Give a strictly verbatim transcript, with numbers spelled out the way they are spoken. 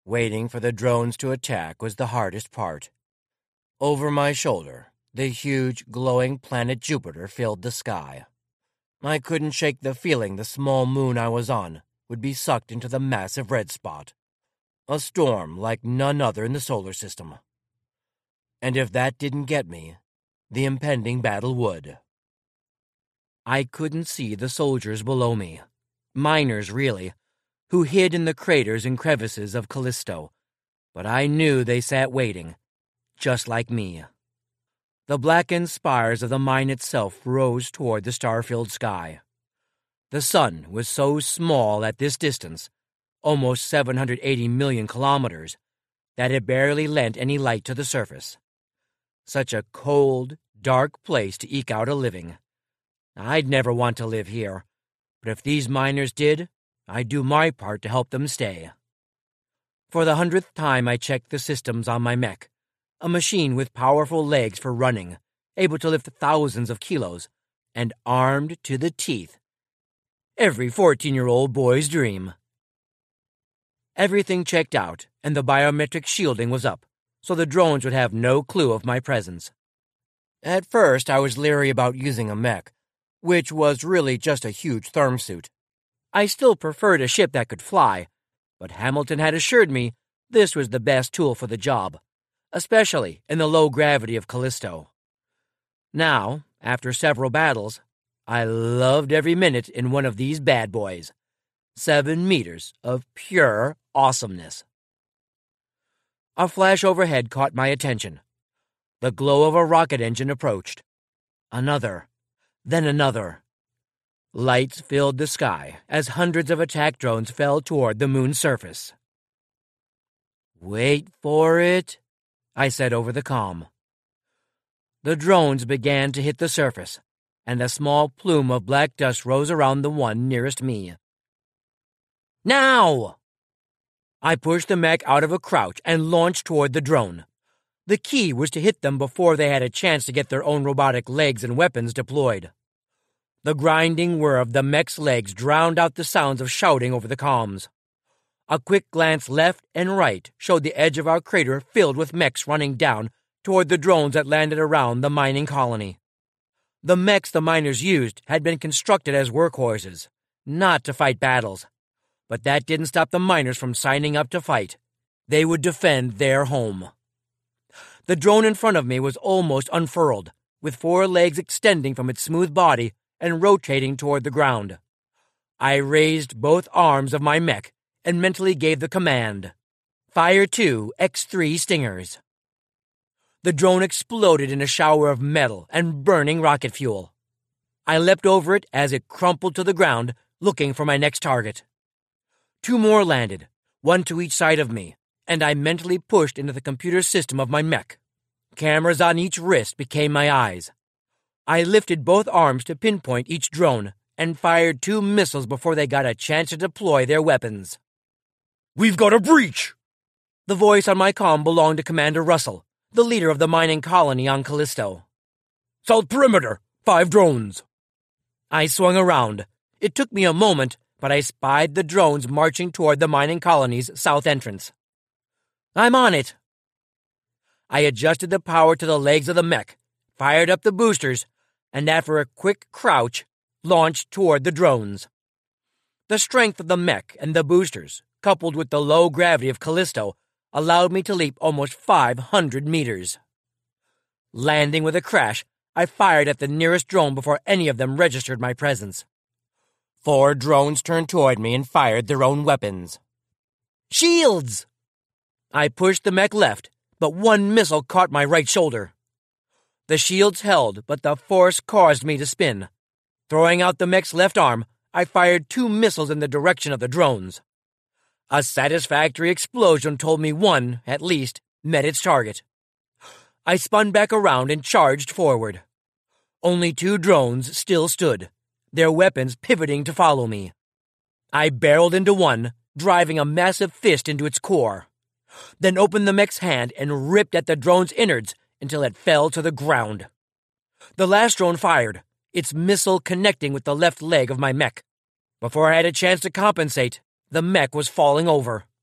Waiting for the drones to attack was the hardest part. Over my shoulder, the huge, glowing planet Jupiter filled the sky. I couldn't shake the feeling the small moon I was on would be sucked into the massive red spot, a storm like none other in the solar system. And if that didn't get me, the impending battle would. I couldn't see the soldiers below me, miners really, who hid in the craters and crevices of Callisto, but I knew they sat waiting, just like me. The blackened spires of the mine itself rose toward the star-filled sky. The sun was so small at this distance, almost seven hundred eighty million kilometers, that it barely lent any light to the surface. Such a cold, dark place to eke out a living. I'd never want to live here, but if these miners did, I'd do my part to help them stay. For the hundredth time I checked the systems on my mech, a machine with powerful legs for running, able to lift thousands of kilos, and armed to the teeth. Every fourteen-year-old boy's dream. Everything checked out, and the biometric shielding was up, so the drones would have no clue of my presence. At first, I was leery about using a mech, which was really just a huge therm suit. I still preferred a ship that could fly, but Hamilton had assured me this was the best tool for the job, especially in the low gravity of Callisto. Now, after several battles, I loved every minute in one of these bad boys. Seven meters of pure awesomeness. A flash overhead caught my attention. The glow of a rocket engine approached. Another, then another. Lights filled the sky as hundreds of attack drones fell toward the moon's surface. "Wait for it," I said over the comm. The drones began to hit the surface, and a small plume of black dust rose around the one nearest me. "Now!" I pushed the mech out of a crouch and launched toward the drone. The key was to hit them before they had a chance to get their own robotic legs and weapons deployed. The grinding whir of the mech's legs drowned out the sounds of shouting over the comms. A quick glance left and right showed the edge of our crater filled with mechs running down toward the drones that landed around the mining colony. The mechs the miners used had been constructed as workhorses, not to fight battles. But that didn't stop the miners from signing up to fight. They would defend their home. The drone in front of me was almost unfurled, with four legs extending from its smooth body and rotating toward the ground. I raised both arms of my mech and mentally gave the command, "Fire two X three Stingers." The drone exploded in a shower of metal and burning rocket fuel. I leapt over it as it crumpled to the ground, looking for my next target. Two more landed, one to each side of me, and I mentally pushed into the computer system of my mech. Cameras on each wrist became my eyes. I lifted both arms to pinpoint each drone and fired two missiles before they got a chance to deploy their weapons. "We've got a breach!" The voice on my comm belonged to Commander Russell, the leader of the mining colony on Callisto. "South perimeter, five drones." I swung around. It took me a moment, but I spied the drones marching toward the mining colony's south entrance. "I'm on it." I adjusted the power to the legs of the mech, fired up the boosters, and after a quick crouch, launched toward the drones. The strength of the mech and the boosters, coupled with the low gravity of Callisto, allowed me to leap almost five hundred meters. Landing with a crash, I fired at the nearest drone before any of them registered my presence. Four drones turned toward me and fired their own weapons. "Shields!" I pushed the mech left, but one missile caught my right shoulder. The shields held, but the force caused me to spin. Throwing out the mech's left arm, I fired two missiles in the direction of the drones. A satisfactory explosion told me one, at least, met its target. I spun back around and charged forward. Only two drones still stood, their weapons pivoting to follow me. I barreled into one, driving a massive fist into its core, then opened the mech's hand and ripped at the drone's innards until it fell to the ground. The last drone fired, its missile connecting with the left leg of my mech. Before I had a chance to compensate, the mech was falling over.